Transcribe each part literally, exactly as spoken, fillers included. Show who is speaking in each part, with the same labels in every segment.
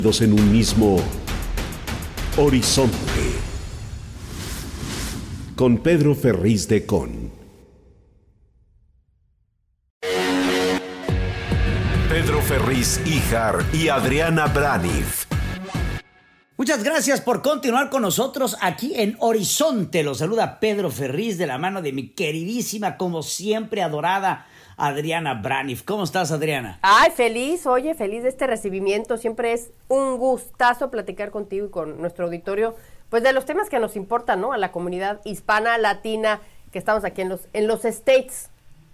Speaker 1: en un mismo horizonte. Con Pedro Ferriz de Con. Pedro Ferriz Híjar y Adriana Braniff.
Speaker 2: Muchas gracias por continuar con nosotros aquí en Horizonte. Los saluda Pedro Ferriz de la mano de mi queridísima, como siempre adorada, Adriana Braniff. ¿Cómo estás, Adriana?
Speaker 3: Ay, feliz, oye, feliz de este recibimiento. Siempre es un gustazo platicar contigo y con nuestro auditorio, pues de los temas que nos importan, ¿no? A la comunidad hispana, latina, que estamos aquí en los, en los States.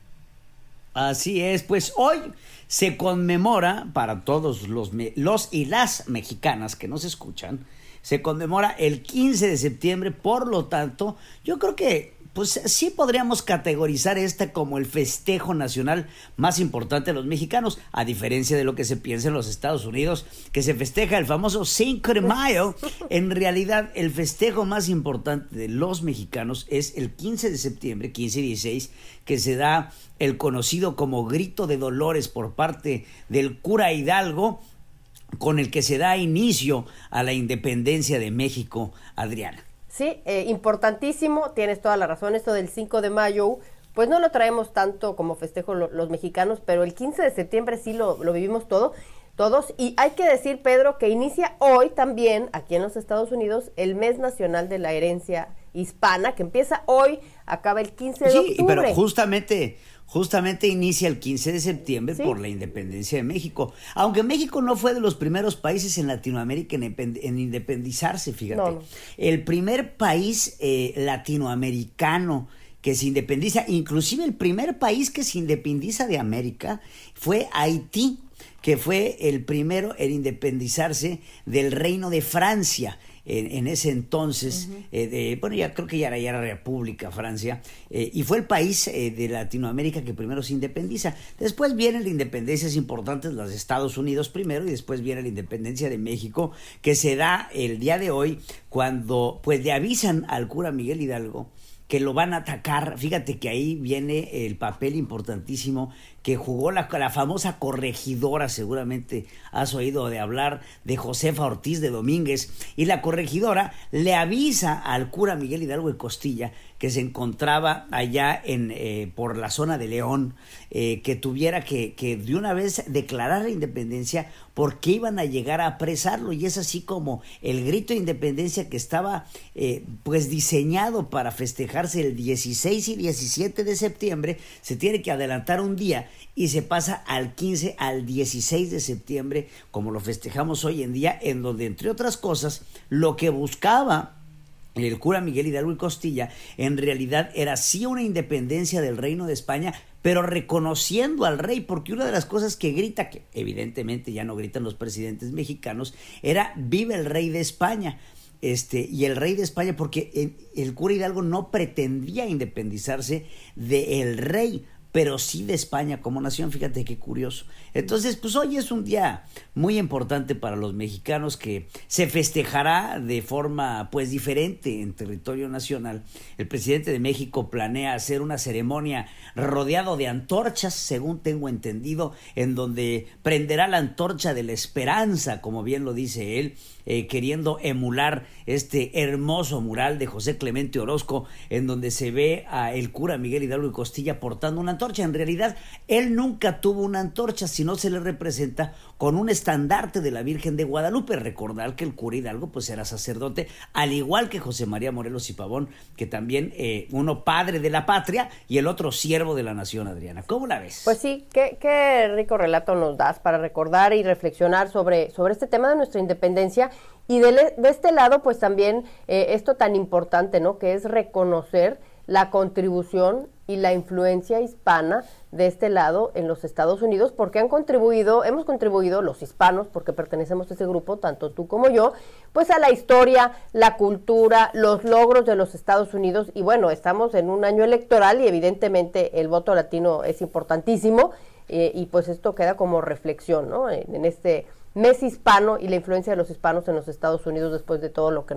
Speaker 2: Así es, pues hoy se conmemora, para todos los, los y las mexicanas que nos escuchan, se conmemora el quince de septiembre, por lo tanto, yo creo que pues sí podríamos categorizar este como el festejo nacional más importante de los mexicanos, a diferencia de lo que se piensa en los Estados Unidos, que se festeja el famoso cinco de mayo. En realidad, el festejo más importante de los mexicanos es el quince de septiembre, quince y dieciséis, que se da el conocido como Grito de Dolores por parte del cura Hidalgo, con el que se da inicio a la independencia de México, Adriana.
Speaker 3: Sí, eh, importantísimo, tienes toda la razón, esto del cinco de mayo, pues no lo traemos tanto como festejo lo, los mexicanos, pero el quince de septiembre sí lo, lo vivimos todo, todos, y hay que decir, Pedro, que inicia hoy también, aquí en los Estados Unidos, el Mes Nacional de la Herencia Hispana, que empieza hoy, acaba el quince de octubre.
Speaker 2: Sí, pero justamente... Justamente inicia el quince de septiembre, ¿sí?, por la independencia de México. Aunque México no fue de los primeros países en Latinoamérica en, en independizarse, fíjate. No, no. El primer país eh, latinoamericano que se independiza, inclusive el primer país que se independiza de América, fue Haití, que fue el primero en independizarse del Reino de Francia. En, en ese entonces, uh-huh. eh, de, bueno, ya creo que ya era, ya era República Francia, eh, y fue el país eh, de Latinoamérica que primero se independiza. Después vienen las independencias importantes, las de Estados Unidos primero, y después viene la independencia de México, que se da el día de hoy, cuando pues le avisan al cura Miguel Hidalgo que lo van a atacar. Fíjate que ahí viene el papel importantísimo que jugó la, la famosa corregidora, seguramente has oído de hablar de Josefa Ortiz de Domínguez, y la corregidora le avisa al cura Miguel Hidalgo de Costilla, que se encontraba allá en eh, por la zona de León, eh, que tuviera que, que de una vez declarar la independencia, porque iban a llegar a apresarlo, y es así como el grito de independencia, que estaba eh, pues diseñado para festejarse el dieciséis y diecisiete de septiembre, se tiene que adelantar un día y se pasa al quince, al dieciséis de septiembre, como lo festejamos hoy en día, en donde, entre otras cosas, lo que buscaba el cura Miguel Hidalgo y Costilla en realidad era sí una independencia del Reino de España, pero reconociendo al rey, porque una de las cosas que grita, que evidentemente ya no gritan los presidentes mexicanos, era viva el rey de España. Este, y el rey de España, porque el, el cura Hidalgo no pretendía independizarse del rey, pero sí de España como nación. Fíjate qué curioso. Entonces, pues hoy es un día muy importante para los mexicanos, que se festejará de forma pues diferente en territorio nacional. El presidente de México planea hacer una ceremonia rodeado de antorchas, según tengo entendido, en donde prenderá la antorcha de la esperanza, como bien lo dice él, eh, queriendo emular este hermoso mural de José Clemente Orozco, en donde se ve a el cura Miguel Hidalgo y Costilla portando una antorcha. En realidad, él nunca tuvo una antorcha, sino se le representa con un estandarte de la Virgen de Guadalupe. Recordar que el cura Hidalgo pues era sacerdote, al igual que José María Morelos y Pavón, que también eh, uno padre de la patria y el otro siervo de la nación, Adriana. ¿Cómo la ves?
Speaker 3: Pues sí, qué, qué rico relato nos das para recordar y reflexionar sobre, sobre este tema de nuestra independencia. Y de, de este lado, pues también eh, esto tan importante, ¿no?, que es reconocer la contribución y la influencia hispana de este lado en los Estados Unidos, porque han contribuido, hemos contribuido los hispanos, porque pertenecemos a ese grupo, tanto tú como yo, pues a la historia, la cultura, los logros de los Estados Unidos. Y bueno, estamos en un año electoral y evidentemente el voto latino es importantísimo, eh, y pues esto queda como reflexión, ¿no?, en, en este mes hispano y la influencia de los hispanos en los Estados Unidos después de todo lo que nos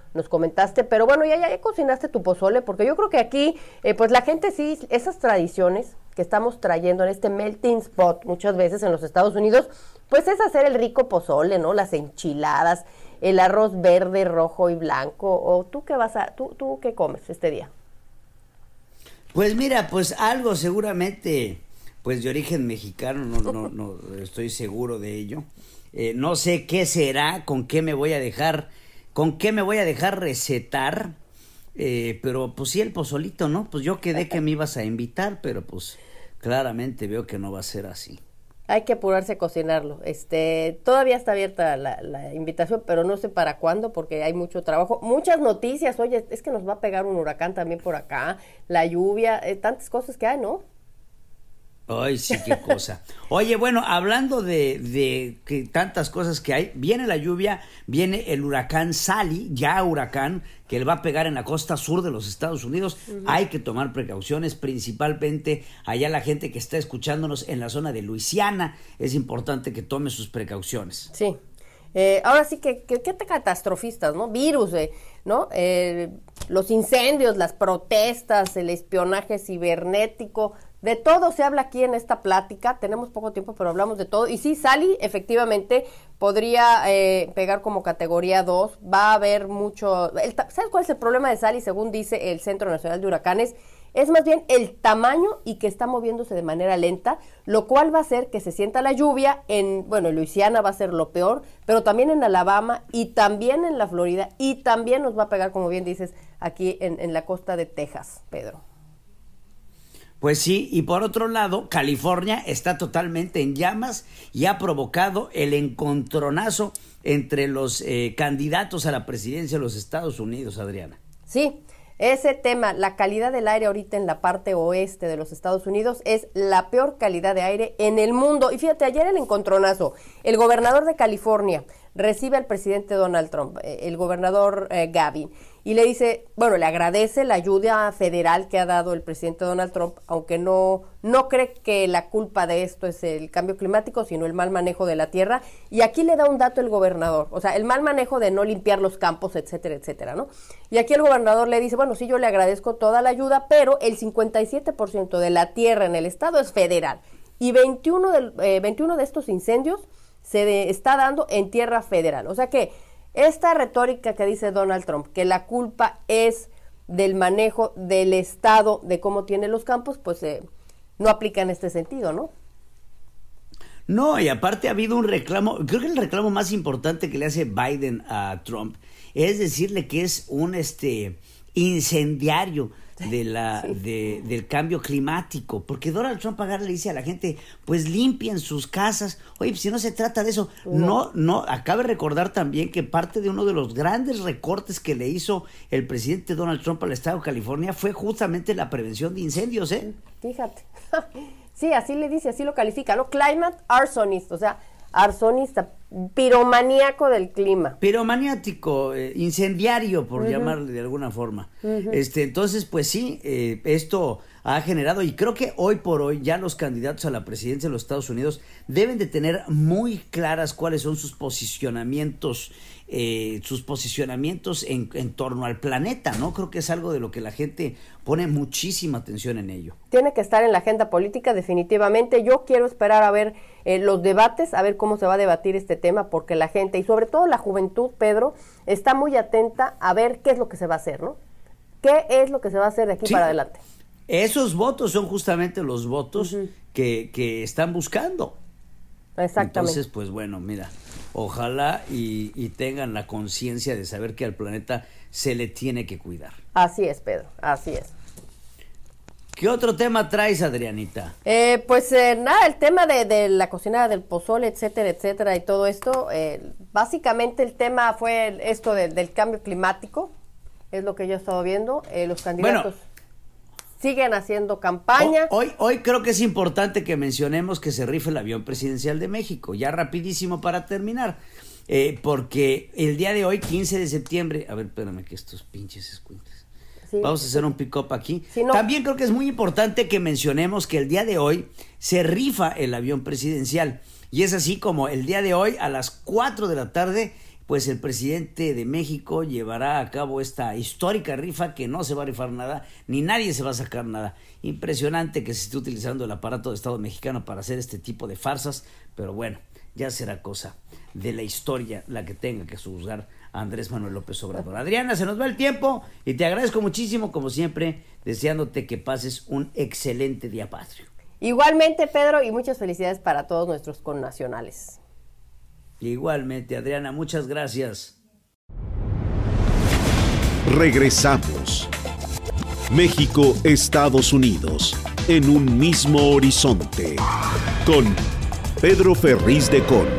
Speaker 3: nos comentaste, pero bueno, ya, ya, ya cocinaste tu pozole, porque yo creo que aquí, eh, pues la gente sí, esas tradiciones que estamos trayendo en este melting spot muchas veces en los Estados Unidos, pues es hacer el rico pozole, ¿no? Las enchiladas, el arroz verde, rojo y blanco, o tú qué vas a, tú, tú qué comes este día.
Speaker 2: Pues mira, pues algo seguramente, pues de origen mexicano, no, no, no estoy seguro de ello. Eh, no sé qué será, con qué me voy a dejar, con qué me voy a dejar recetar, eh, pero pues sí el pozolito, ¿no? Pues yo quedé que me ibas a invitar, pero pues claramente veo que no va a ser así.
Speaker 3: Hay que apurarse a cocinarlo. Este, todavía está abierta la, la invitación, pero no sé para cuándo, porque hay mucho trabajo, muchas noticias. Oye, es que nos va a pegar un huracán también por acá, la lluvia, eh, tantas cosas que hay, ¿no?
Speaker 2: Ay, sí, qué cosa. Oye, bueno, hablando de, de que tantas cosas que hay, viene la lluvia, viene el huracán Sally, ya huracán, que le va a pegar en la costa sur de los Estados Unidos. Uh-huh. Hay que tomar precauciones, principalmente allá la gente que está escuchándonos en la zona de Luisiana. Es importante que tome sus precauciones.
Speaker 3: Sí. Eh, ahora sí que, que, que catastrofistas, ¿no? Virus, eh, ¿no? Eh, los incendios, las protestas, el espionaje cibernético, de todo se habla aquí en esta plática. Tenemos poco tiempo, pero hablamos de todo. Y sí, Sally efectivamente podría eh, pegar como categoría dos. Va a haber mucho... El, ¿sabes cuál es el problema de Sally? Según dice el Centro Nacional de Huracanes, es más bien el tamaño y que está moviéndose de manera lenta, lo cual va a hacer que se sienta la lluvia en, bueno, en Luisiana va a ser lo peor, pero también en Alabama y también en la Florida y también nos va a pegar, como bien dices, aquí en, en la costa de Texas, Pedro.
Speaker 2: Pues sí, y por otro lado, California está totalmente en llamas y ha provocado el encontronazo entre los eh, candidatos a la presidencia de los Estados Unidos, Adriana.
Speaker 3: Sí, ese tema, la calidad del aire ahorita en la parte oeste de los Estados Unidos es la peor calidad de aire en el mundo. Y fíjate, ayer el encontronazo, el gobernador de California recibe al presidente Donald Trump, el gobernador eh, Gavin, y le dice, bueno, le agradece la ayuda federal que ha dado el presidente Donald Trump, aunque no, no cree que la culpa de esto es el cambio climático, sino el mal manejo de la tierra. Y aquí le da un dato el gobernador, o sea, el mal manejo de no limpiar los campos, etcétera, etcétera, ¿no? Y aquí el gobernador le dice, bueno, sí, yo le agradezco toda la ayuda, pero el cincuenta y siete por ciento de la tierra en el estado es federal. Y veintiuno de, eh, veintiuno de estos incendios se de, está dando en tierra federal. O sea que esta retórica que dice Donald Trump, que la culpa es del manejo del Estado, de cómo tiene los campos, pues eh, no aplica en este sentido, ¿no?
Speaker 2: No, y aparte ha habido un reclamo, creo que el reclamo más importante que le hace Biden a Trump es decirle que es un este incendiario de la sí. de, del cambio climático, porque Donald Trump agarra y le dice a la gente, pues limpien sus casas. Oye, pues si no se trata de eso, no, no, no acabe de recordar también que parte de uno de los grandes recortes que le hizo el presidente Donald Trump al estado de California fue justamente la prevención de incendios, ¿eh?
Speaker 3: Fíjate, sí, así le dice, así lo califica, ¿no? Climate arsonist, o sea, arsonista, piromaníaco del clima.
Speaker 2: Piromaniático, eh, incendiario, por uh-huh. llamarle de alguna forma. Uh-huh. Este, entonces, pues sí, eh, esto ha generado, y creo que hoy por hoy ya los candidatos a la presidencia de los Estados Unidos deben de tener muy claras cuáles son sus posicionamientos, eh, sus posicionamientos en, en torno al planeta, ¿no? Creo que es algo de lo que la gente pone muchísima atención en ello.
Speaker 3: Tiene que estar en la agenda política definitivamente. Yo quiero esperar a ver eh, los debates, a ver cómo se va a debatir este tema, porque la gente, y sobre todo la juventud, Pedro, está muy atenta a ver qué es lo que se va a hacer, ¿no? ¿Qué es lo que se va a hacer de aquí sí. para adelante?
Speaker 2: Esos votos son justamente los votos uh-huh. que, que están buscando.
Speaker 3: Exactamente.
Speaker 2: Entonces, pues bueno, mira, ojalá y, y tengan la conciencia de saber que al planeta se le tiene que cuidar.
Speaker 3: Así es, Pedro, así es.
Speaker 2: ¿Qué otro tema traes, Adrianita?
Speaker 3: Eh, pues eh, nada, el tema de, de la cocinada del pozole, etcétera, etcétera, y todo esto, eh, básicamente el tema fue esto de, del cambio climático, es lo que yo he estado viendo, eh, los candidatos... Bueno, siguen haciendo campaña.
Speaker 2: Hoy, hoy creo que es importante que mencionemos que se rife el avión presidencial de México, ya rapidísimo para terminar, eh, porque el día de hoy, quince de septiembre, a ver, espérame que estos pinches escuintes, sí, vamos a hacer un pick-up aquí. Sí, no. También creo que es muy importante que mencionemos que el día de hoy se rifa el avión presidencial, y es así como el día de hoy a las cuatro de la tarde pues el presidente de México llevará a cabo esta histórica rifa que no se va a rifar nada, ni nadie se va a sacar nada. Impresionante que se esté utilizando el aparato de Estado mexicano para hacer este tipo de farsas, pero bueno, ya será cosa de la historia la que tenga que juzgar a Andrés Manuel López Obrador. Adriana, se nos va el tiempo y te agradezco muchísimo, como siempre, deseándote que pases un excelente día patrio.
Speaker 3: Igualmente, Pedro, y muchas felicidades para todos nuestros connacionales.
Speaker 2: Igualmente, Adriana, muchas gracias.
Speaker 1: Regresamos. México, Estados Unidos, en un mismo horizonte, con Pedro Ferriz de Con.